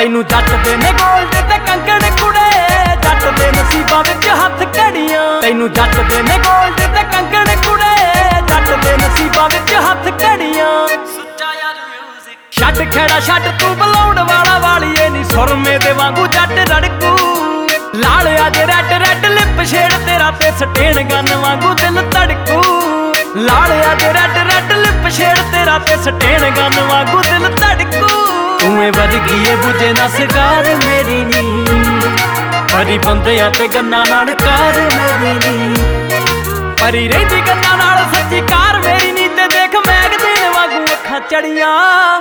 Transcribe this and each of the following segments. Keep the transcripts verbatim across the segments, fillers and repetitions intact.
ਤੈਨੂੰ ਜੱਟ ਦੇ ਨੇ ਗੋਲਡ ਤੇ ਕੰਗਣ ਕੁੜੇ, ਜੱਟ ਦੇ ਨਸੀਬਾਂ ਵਿੱਚ ਹੱਥ ਘੜੀਆਂ। ਤੈਨੂੰ ਜੱਟ ਦੇ ਨੇ ਗੋਲਡ ਤੇ ਕੰਗਣ ਕੁੜੇ, ਜੱਟ ਦੇ ਨਸੀਬਾਂ ਵਿੱਚ ਹੱਥ ਘੜੀਆਂ। ਛੱਡ ਖੇੜਾ ਛੱਡ ਤੂੰ ਬਲਾਉਣ ਵਾਲਾ ਵਾਲੀਏ ਨੀ, ਸੁਰਮੇ ਦੇ ਵਾਂਗੂ ਜੱਟ ਰੜਕੂ। ਲਾਲ ਅੱਜ ਰੈਡ ਰੈਡ ਲਿਪ ਛੇੜ ਤੇਰਾ ਤੇ ਸਟੇਨ ਗਨ ਵਾਂਗੂ ਦਿਲ ਧੜਕੂ। ਲਾਲ ਅੱਜ ਰੈਡ ਰੈਡ ਲਿਪ ਛੇੜ ਤੇਰਾ ਤੇ ਸਟੇਨ ਗਨ ਵਾਂਗੂ ਦਿਲ ਧੜਕੂ। ਤੂੰ ਏ ਵਰਗੀ ਏ ਬੁਝੇ ਨਾ ਸਿਗਾਰ ਮੇਰੀ ਨੀ, ਭਰੀ ਬੰਦਿਆਂ ਤੇ ਗੰਨਾ ਨਾਲ ਕਾਰ ਮੇਰੀ ਨੀ। ਭਰੀ ਰਹਿੰਦੀ ਗੰਨਾ ਨਾਲ ਸੱਚੀ ਕਾਰ ਮੇਰੀ ਨੀ, ਤੇ ਦੇਖ ਮੈਗਜ਼ੀਨ ਵਾਂਗੂ ਅੱਖਾਂ ਚੜੀਆਂ।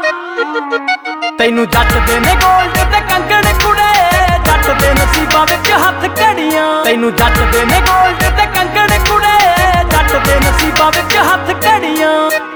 ਤੈਨੂੰ ਜੱਟ ਦੇ ਨੇ ਗੋਲਡ ਤੇ ਕੰਗਣ ਕੁੜੇ, ਜੱਟ ਦੇ ਨਸੀਬਾਂ ਵਿੱਚ ਹੱਥ ਘੜੀਆਂ। ਤੈਨੂੰ ਜੱਟ ਦੇ ਨੇ ਗੋਲਡ ਤੇ ਕੰਗਣ ਕੁੜੇ, ਜੱਟ ਦੇ ਨਸੀਬਾਂ ਵਿੱਚ ਹੱਥ ਘੜੀਆਂ।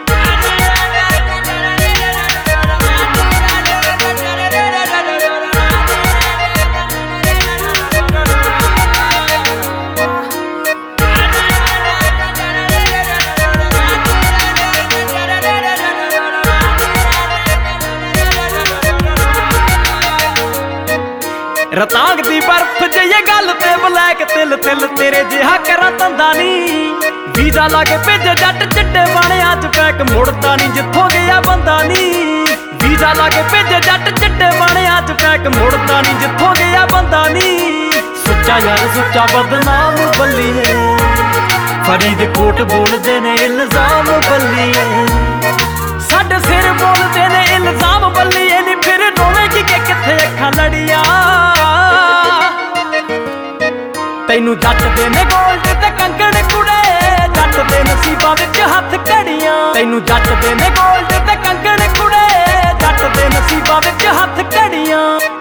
ਰਤਾਂਗ ਦੀ ਬਰਫ ਜਿਹੀ ਗੱਲ ਤੇ ਬਲੈਕ ਤਿਲ ਤਿਲ ਤੇਰੇ ਜਿਹਾ ਕਰਾਂ ਤੰਦਾ ਨੀ। ਵੀਜ਼ਾ ਲਾ ਕੇ ਭੇਜੇ ਜੱਟ ਚਿੱਟੇ ਬਾਣਿਆਂ ਚ ਪੈਕ, ਮੁੜਦਾ ਨੀ ਜਿੱਥੋਂ ਗਿਆ ਬੰਦਾ ਨੀ। ਵੀਜ਼ਾ ਲਾ ਕੇ ਭੇਜੇ ਜੱਟ ਚਿੱਟੇ ਬਾਣਿਆਂ ਚ ਪੈਕ, ਮੁੜਦਾ ਨੀ ਜਿੱਥੋਂ ਗਿਆ ਬੰਦਾ ਨੀ। ਸੁੱਚਾ ਯਾਰ ਸੁੱਚਾ ਬਦਨਾਮ ਬੱਲੀਏ, ਫਰੀਦਕੋਟ ਬੋਲਦੇ ਨੇ ਇਲਜ਼ਾਮ ਬੱਲੀਏ। ਸਾਡੇ ਸਿਰ ਬੋਲਦੇ ਨੇ ਇਲਜ਼ਾਮ ਬੱਲੀਏ ਨੀ, ਫਿਰ ਰੋਵੇਂਗੀ ਕਿ ਕਿੱਥੇ ਅੱਖਾਂ ਲੜੀਆਂ। ਤੈਨੂੰ ਜੱਟ ਦੇ ਨੇ ਗੋਲਡ ਤੇ ਕੰਗਣ ਕੁੜੇ, ਜੱਟ ਦੇ ਨਸੀਬਾਂ ਵਿੱਚ ਹੱਥ ਘੜੀਆਂ। ਤੈਨੂੰ ਜੱਟ ਦੇ ਨੇ ਗੋਲਡ ਤੇ ਕੰਗਣ ਕੁੜੇ, ਜੱਟ ਦੇ ਨਸੀਬਾਂ ਵਿੱਚ ਹੱਥ ਘੜੀਆਂ।